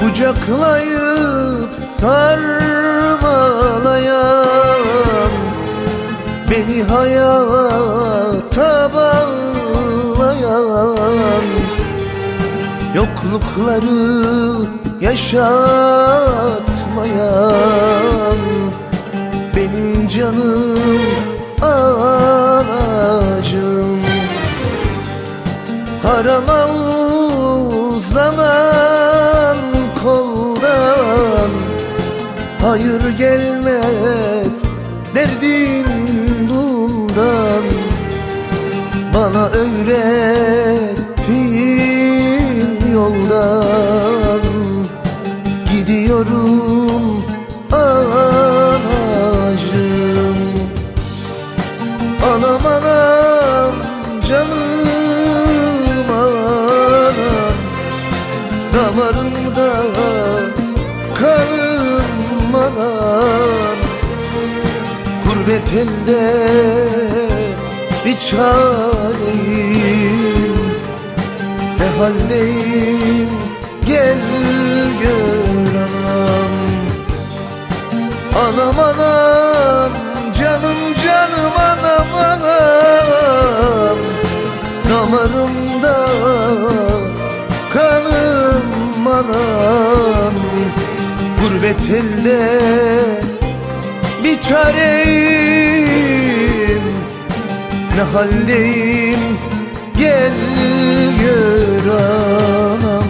Kucaklayıp sarmalayan, beni hayata bağlayan, yoklukları yaşatmayan, benim canım anacığım. Harama uzanan koldan hayır gelmez derdim bundan. Bana öğrettiğin yoldan gidiyorum anacığım. Anam anam canım anam, damarımda kanım anam. Gurbet elde bir çareyim, ne haldeyim gel gör anam. Anam anam canım canım anam anam, damarımda kanım anam. Gurbet elde bir çareyim, ne haldeyim gel gör anam.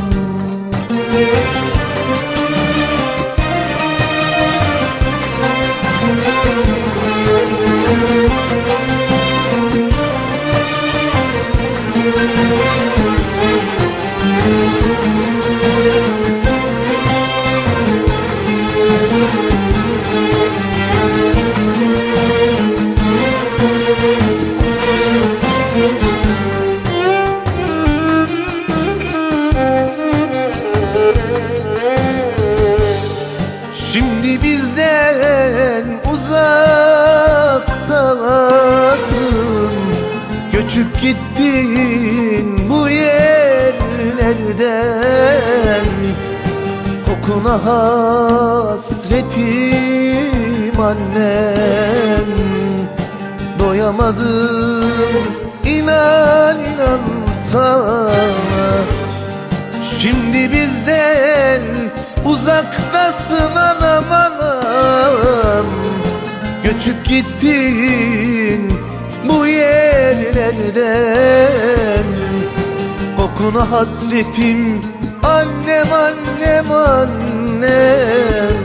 Şimdi bizden uzaktasın, göçüp gittin bu yerlerden. Kokuna hasretim annem, doyamadım inan inan sana. Şimdi bizden uzaktasın anam anam, göçüp gittin bu yerlerden. Kokuna hasretim annem annem annem,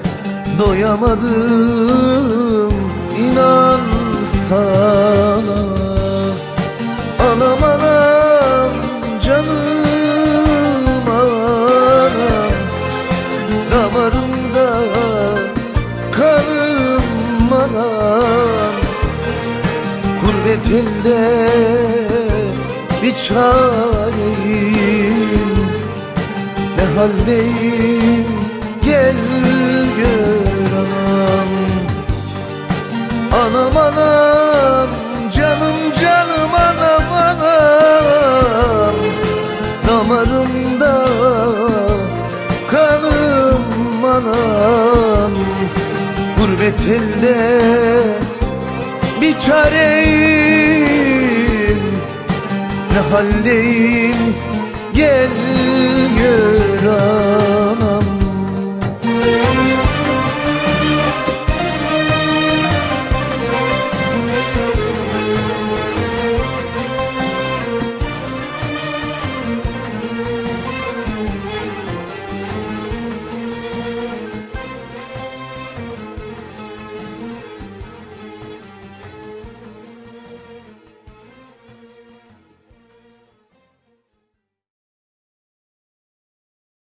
doyamadım inan sana. Anam anam canım anam, damarımda kanım anam. Gurbet elde bir çareyim, ne haldeyim gel gör anam. Anam anam canım canım anam anam, damarımda kanım anam. Gurbet elde bir çareyim, ne haldeyim gel gör anam.